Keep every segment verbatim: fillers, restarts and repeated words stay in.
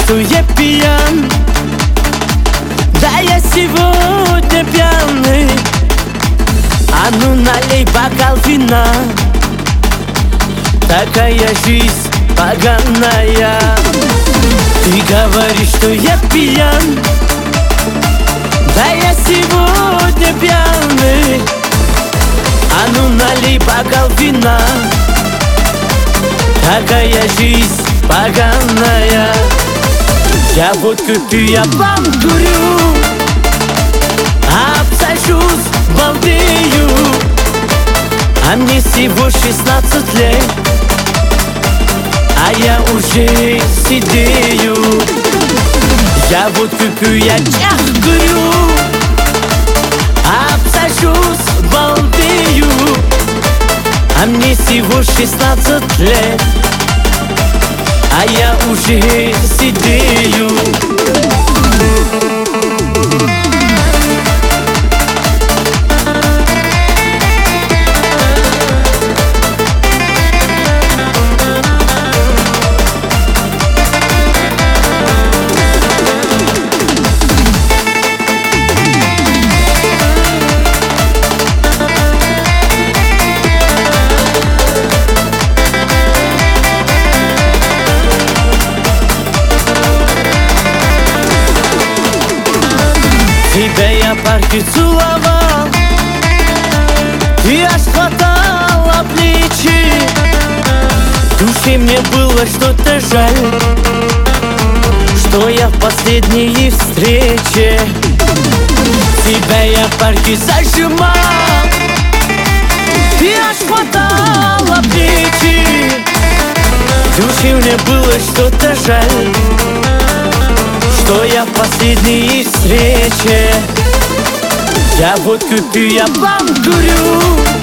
что я пьян. Да, я сегодня пьяный. А ну налей бокал вина. Такая жизнь поганая. Ты говоришь, что я пьян. Да, я сегодня пьяный. А ну налей бокал вина. Такая жизнь поганая. Я водку пью, я вам курю, обсажусь, балдею. А мне всего шестнадцать лет, а я уже сидею. Я водку пью, я чахкую, обсажусь, балдею. А мне всего шестнадцать лет, а я уже сидею. Тебя я парки целовал, ты аж хватала плечи. В душе мне было что-то жаль, что я в последней встрече. Тебя я в парке зажимал, ты аж хватала плечи. В душе мне было что-то жаль, что я в последней встрече. Я водку пью, я вам курю,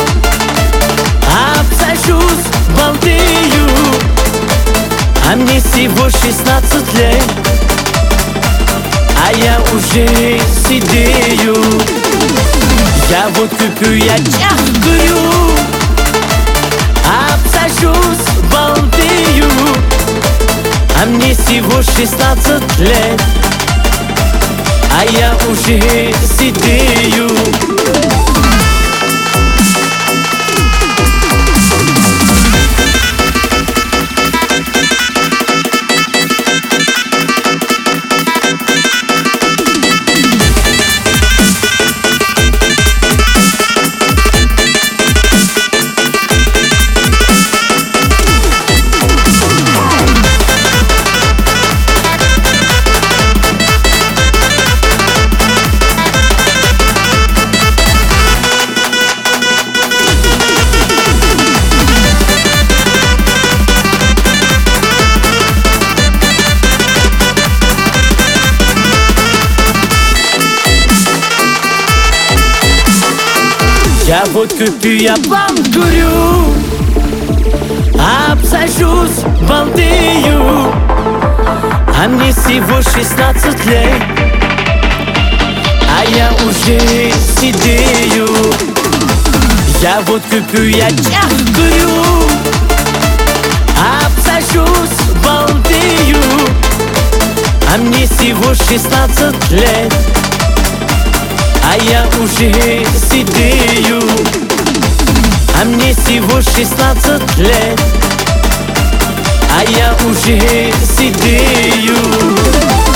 обсажусь, балдею. А мне всего шестнадцать лет, а я уже сидею. Я водку пью, я чахкую, обсажусь, балдею. А мне всего шестнадцать лет, а я уже сидею. Я водку пью, я вам курю, обсажусь, балдею. А мне всего шестнадцать лет, а я уже сидею. Я водку пью, я чахкую, обсажусь, балдею. А мне всего шестнадцать лет, а я уже сидею. А мне всего шестнадцать лет, а я уже сидею.